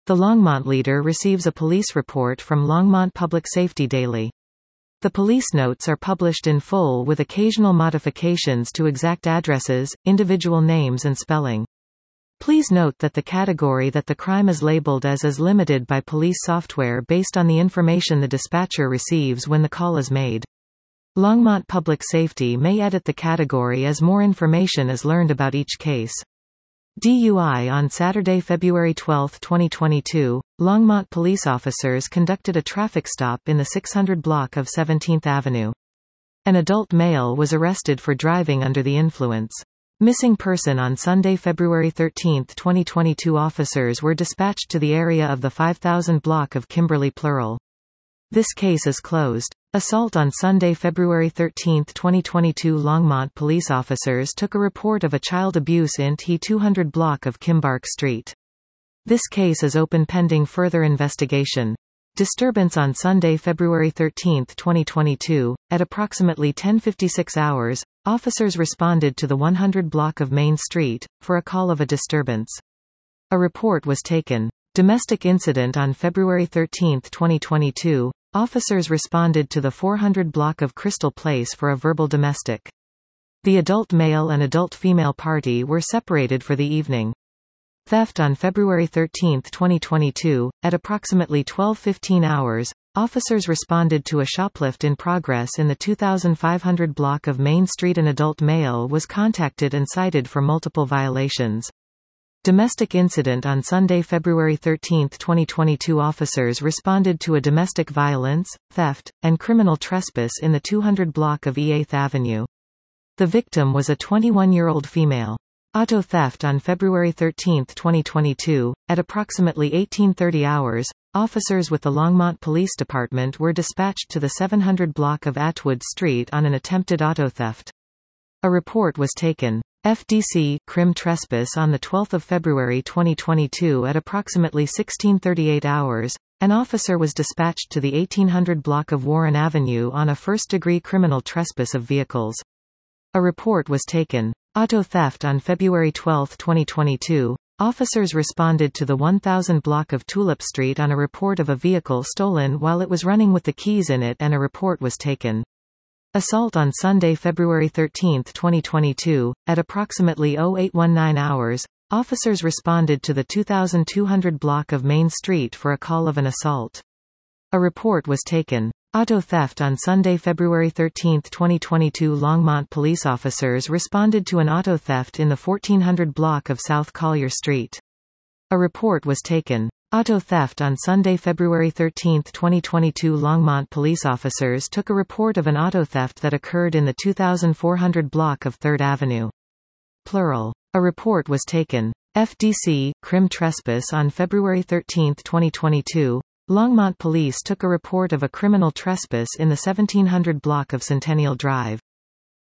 The Longmont Leader receives a police report from Longmont Public Safety Daily. The police notes are published in full with occasional modifications to exact addresses, individual names and spelling. Please note that the category that the crime is labeled as is limited by police software based on the information the dispatcher receives when the call is made. Longmont Public Safety may edit the category as more information is learned about each case. DUI on Saturday, February 12, 2022, Longmont police officers conducted a traffic stop in the 600 block of 17th Avenue. An adult male was arrested for driving under the influence. Missing person on Sunday, February 13, 2022. Officers were dispatched to the area of the 5000 block of Kimberly Plural. This case is closed. Assault on Sunday, February 13, 2022. Longmont police officers took a report of a child abuse in T 200 block of Kimbark Street. This case is open pending further investigation. Disturbance on Sunday, February 13, 2022, at approximately 10:56 hours, officers responded to the 100 block of Main Street, for a call of a disturbance. A report was taken. Domestic incident on February 13, 2022, officers responded to the 400 block of Crystal Place for a verbal domestic. The adult male and adult female party were separated for the evening. Theft on February 13, 2022, at approximately 12:15 hours, officers responded to a shoplift in progress in the 2500 block of Main Street. An adult male was contacted and cited for multiple violations. Domestic incident on Sunday, February 13, 2022. Officers responded to a domestic violence, theft, and criminal trespass in the 200 block of E8th Avenue. The victim was a 21-year-old female. Auto theft on February 13, 2022, at approximately 18:30 hours, officers with the Longmont Police Department were dispatched to the 700 block of Atwood Street on an attempted auto theft. A report was taken. FDC Crim trespass on the 12th of February 2022 at approximately 16:38 hours. An officer was dispatched to the 1800 block of Warren Avenue on a first-degree criminal trespass of vehicles. A report was taken. Auto theft on February 12, 2022. Officers responded to the 1000 block of Tulip Street on a report of a vehicle stolen while it was running with the keys in it, and a report was taken. Assault on Sunday, February 13, 2022, at approximately 0819 hours, officers responded to the 2200 block of Main Street for a call of an assault. A report was taken. Auto theft on Sunday, February 13, 2022. Longmont police officers responded to an auto theft in the 1400 block of South Collier Street. A report was taken. Auto theft on Sunday, February 13, 2022. Longmont police officers took a report of an auto theft that occurred in the 2400 block of 3rd Avenue. Plural. A report was taken. FDC Crim trespass on February 13, 2022. Longmont police took a report of a criminal trespass in the 1700 block of Centennial Drive.